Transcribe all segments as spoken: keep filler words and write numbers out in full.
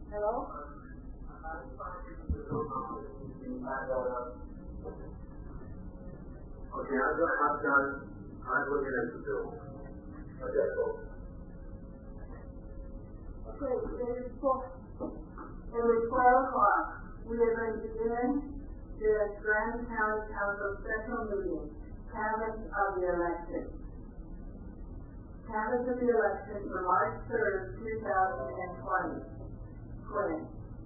Hello? Okay, I've done, I've done, I'm looking at the bill. Okay, cool. Okay, it is four. It is twelve o'clock. We are going to begin this Grant County Council special meeting, canvass of the election. Canvass of the election for March third, two thousand twenty. Quinn.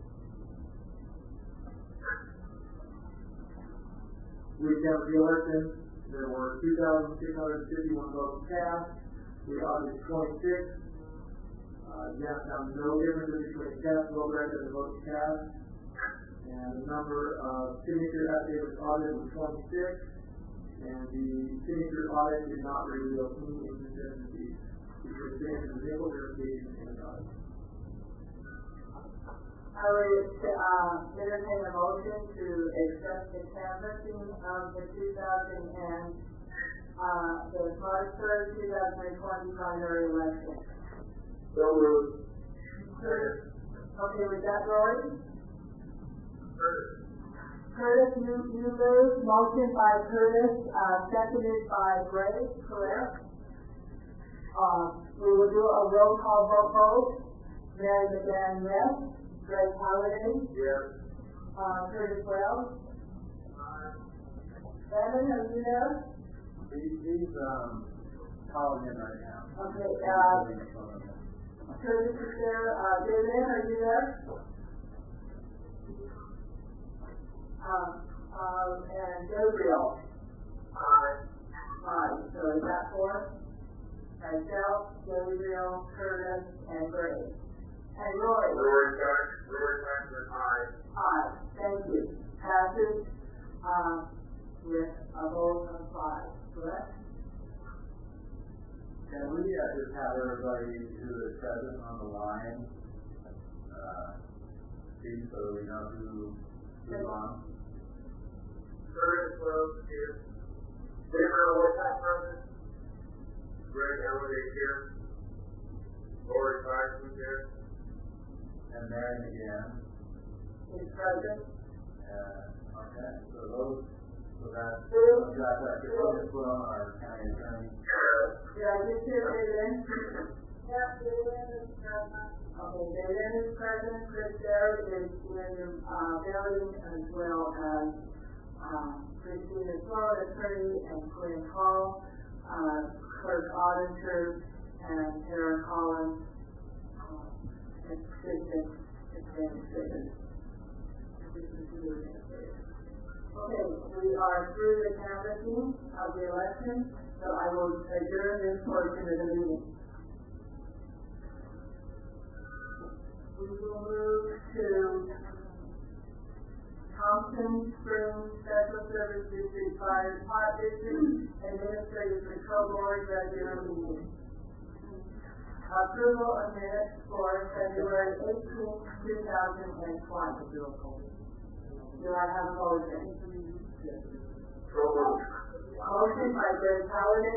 We canvassed the election. There were two thousand six hundred fifty-one votes cast. We August twenty-sixth. Uh, yes, found no differences between cast vote record and votes cast. And the number of signature affidavits audited was twenty-six. And the signature audit did not reveal any inconsistencies between signature vehicle verification and the audit. I would uh, entertain a motion to accept the canvassing of the two thousand and uh, the March third, two thousand twenty primary election. So moved. Okay, with that, Roy? Curtis. Curtis, you, you move. Motion by Curtis, uh, seconded by Gray, correct? Uh, we will do a roll call vote vote. Mary McGann, yes. Greg Holiday? Yes. Uh, Curtis Wells? Aye. Evan, are you there? He's, he's um, calling in right now. Okay, uh, Curtis is there. Uh, David, are you there? Um, um, and Gabriel? Aye. Aye. So is that four? Myself, Gabriel, Curtis, and Gray. And Roy? Roy Clark. Roy Clark, aye. Aye. Thank you. Passes uh, with a vote of five, correct? Can we uh, just have everybody who is present on the line uh, speak so we know who is on? Curtis Wells here. Gabriel Whitehead present. Greg Holiday here. Roy Clark here. And Mary again. Is present. Uh, okay, so those, so that, Two. that, that, that, that, put on our county attorney. Did I just hear David? Yeah, David is present. Okay, David is present. Chris Barrett is in the uh, building, as well as uh, Christina Sloan, attorney, and Quinn Hall, uh, clerk auditor, and Tara Collins, uh, assistant administrator. Okay, we are through the canvassing of the election, so I will adjourn this portion of the meeting. We will move to Thompson Springs Special Service District Fire Department District Administrative Control Board regular meeting. Approval of minutes for February eighteenth, two thousand twenty. Do I have a motion? So moved. Motion by Greg Holiday.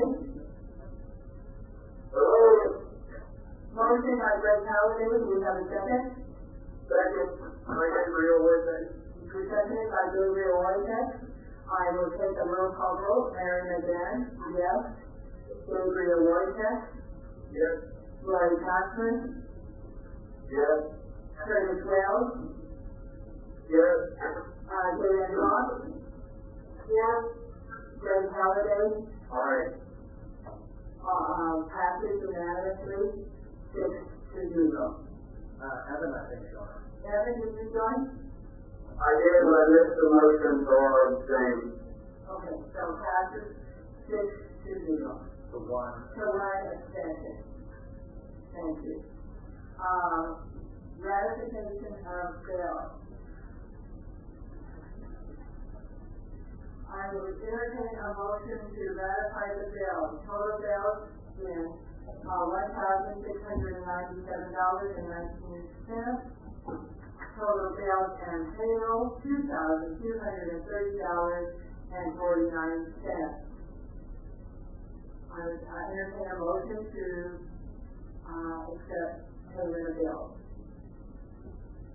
Hello. Motion by Greg Holiday. Do we have a second? Second. My Gabriel Whitehead. Seconded by Gabriel Whitehead. I will take a roll call vote. Mary McGann, yes. Gabriel Whitehead. Yes. Roy Cochran. Yes. Curtis Wells. Yes. Uh, Dan Ross. Yes. Greg Holiday. Aye. Uh, uh, passes unanimously, six to zero. Uh, Evan, I think, Sean. Evan, did you join? I did, but I missed the motion, so I'm saying. Okay, so passes six to zero. For one. So one abstention. Thank you. Uh, ratification of bills. I would entertain a motion to ratify the bills. Total bills in uh, one thousand six hundred ninety-seven dollars and nineteen cents. Total bills and payroll two thousand two hundred thirty dollars and forty-nine cents. I would uh, entertain a motion to uh, accept payment of bills.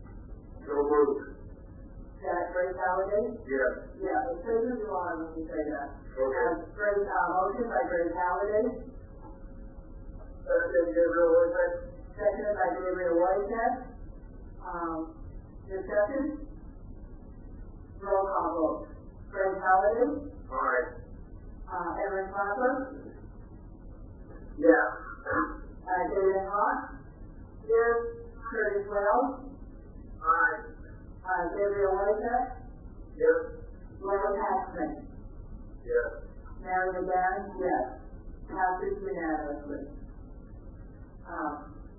So moved. That Grace Halliday? Yes. Yeah, it says in the line when you say that. Okay. Uh, Grace, uh, motion by Grace Halliday, Second, Gabriel Whitman. seconded by Gabriel Whitehead. Um, discussion? Roll call vote. Grace Halliday, Aye. uh, Evan Clapper, Yes. uh, David Hawk, Yes. Curtis Wells, Aye. uh, Gabriel Whitehead, Yes. Lloyd Hackman. Yes. Mary McGann, yes. Passes unanimously. Um,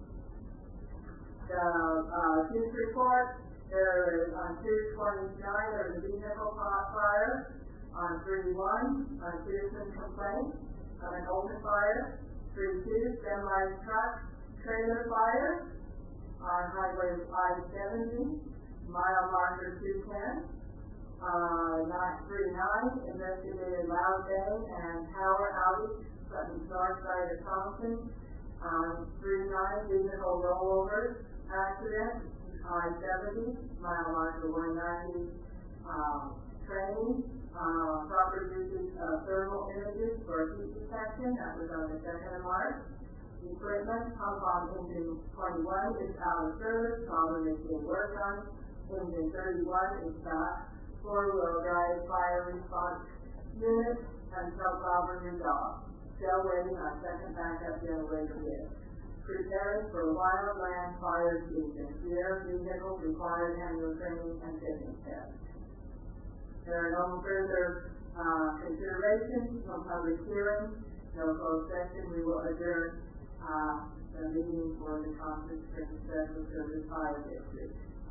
the, uh, chief's report, there is on two twenty-nine, there was a vehicle fire on three one, on citizen complaint of an open fire. three two, semi truck trailer fire on Highway five seventy, mile marker two ten. Uh, nine three nine, investigated loud bang and power outage from the north side of Thompson. Um, three nine, vehicle rollover accident, I seventy, mile marker one ninety. Um, training, uh, proper usage of thermal images for heat detection, that was on the second of March. Equipment, pump on engine twenty-one is out of service, problem is being worked on. Engine thirty-one is back. Four-wheel drive fire response unit until problem resolved. Still waiting on second backup generator unit. Preparing for wildland fire season. Rear vehicle required annual training and fitness tests. There are no further uh, considerations, no public hearing, no closed session. We will adjourn uh, the meeting for the Conference Special Service Fire District.